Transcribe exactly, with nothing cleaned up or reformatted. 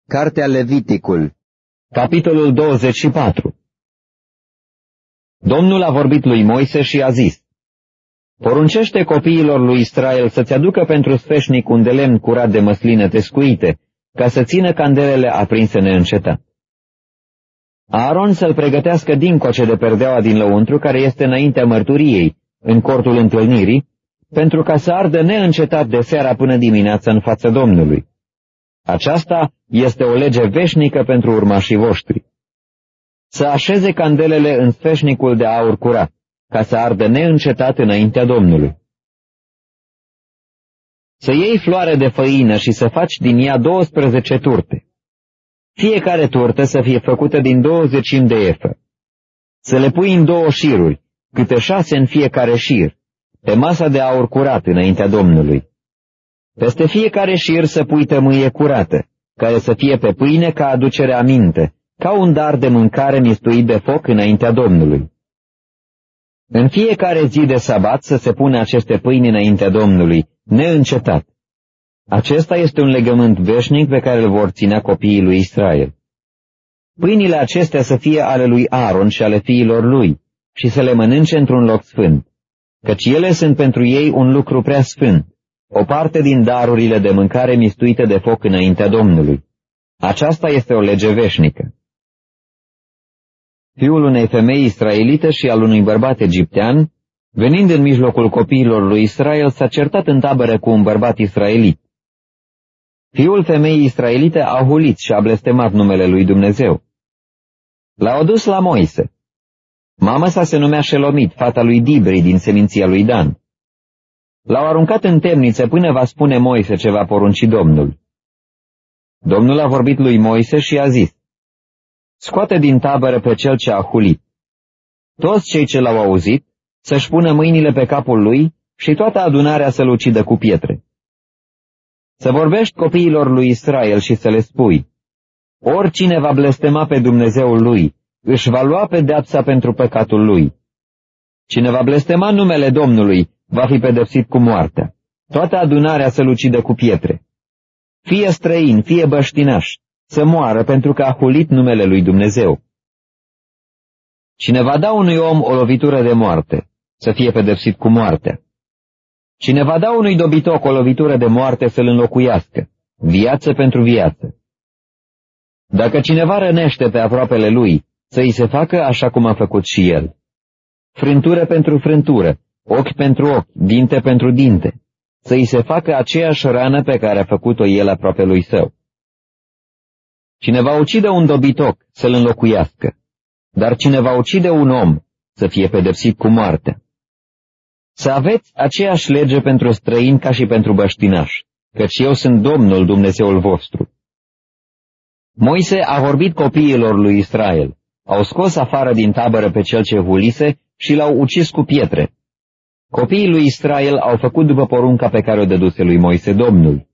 Cartea Leviticul, capitolul douăzeci și patru. Domnul a vorbit lui Moise și a zis: Poruncește copiilor lui Israel să-ți aducă pentru sfeșnic un de lemn curat de măsline tescuite, ca să țină candelele aprinse neîncetat. Aaron să-l pregătească dincoace de perdeaua din lăuntru, care este înaintea mărturiei, în cortul întâlnirii, pentru ca să ardă neîncetat de seara până dimineața în fața Domnului. Aceasta este o lege veșnică pentru urmașii voștri. Să așeze candelele în sfeșnicul de aur curat, ca să ardă neîncetat înaintea Domnului. Să iei floare de făină și să faci din ea douăsprezece turte. Fiecare turtă să fie făcută din douăzeci de efă. Să le pui în două șiruri, câte șase în fiecare șir, pe masa de aur curat înaintea Domnului. Peste fiecare șir să pui tămâie curată, care să fie pe pâine ca aducere aminte, ca un dar de mâncare mistuit de foc înaintea Domnului. În fiecare zi de sabat să se pune aceste pâini înaintea Domnului, neîncetat. Acesta este un legământ veșnic pe care îl vor ținea copiii lui Israel. Pâinile acestea să fie ale lui Aaron și ale fiilor lui, și să le mănânce într-un loc sfânt, căci ele sunt pentru ei un lucru prea sfânt, o parte din darurile de mâncare mistuite de foc înaintea Domnului. Aceasta este o lege veșnică. Fiul unei femei israelite și al unui bărbat egiptean, venind în mijlocul copiilor lui Israel, s-a certat în tabără cu un bărbat israelit. Fiul femeii israelite a hulit și a blestemat numele lui Dumnezeu. L-a adus la Moise. Mama sa se numea Shelomit, fata lui Dibri din seminția lui Dan. L-au aruncat în temniță până va spune Moise ce va porunci Domnul. Domnul a vorbit lui Moise și a zis: Scoate din tabără pe cel ce a hulit. Toți cei ce l-au auzit să-și pună mâinile pe capul lui și toată adunarea să-l ucidă cu pietre. Să vorbești copiilor lui Israel și să le spui: Oricine va blestema pe Dumnezeul lui, își va lua pedeapsa pentru păcatul lui. Cine va blestema numele Domnului va fi pedepsit cu moartea. Toată adunarea să-l ucidă cu pietre. Fie străin, fie băștinaș, să moară pentru că a hulit numele lui Dumnezeu. Cine va da unui om o lovitură de moarte, să fie pedepsit cu moartea. Cine va da unui dobitoc o lovitură de moarte, să-l înlocuiască, viață pentru viață. Dacă cineva rănește pe aproapele lui, să îi se facă așa cum a făcut și el. Frântură pentru frântură, ochi pentru ochi, dinte pentru dinte, să îi se facă aceeași rană pe care a făcut-o el aproapelui său. Cine va ucide un dobitoc, să-l înlocuiască, dar cine va ucide un om, să fie pedepsit cu moartea. Să aveți aceeași lege pentru străini ca și pentru băștinași, căci eu sunt Domnul Dumnezeul vostru. Moise a vorbit copiilor lui Israel, au scos afară din tabără pe cel ce hulise și l-au ucis cu pietre. Copiii lui Israel au făcut după porunca pe care o dăduse lui Moise Domnul.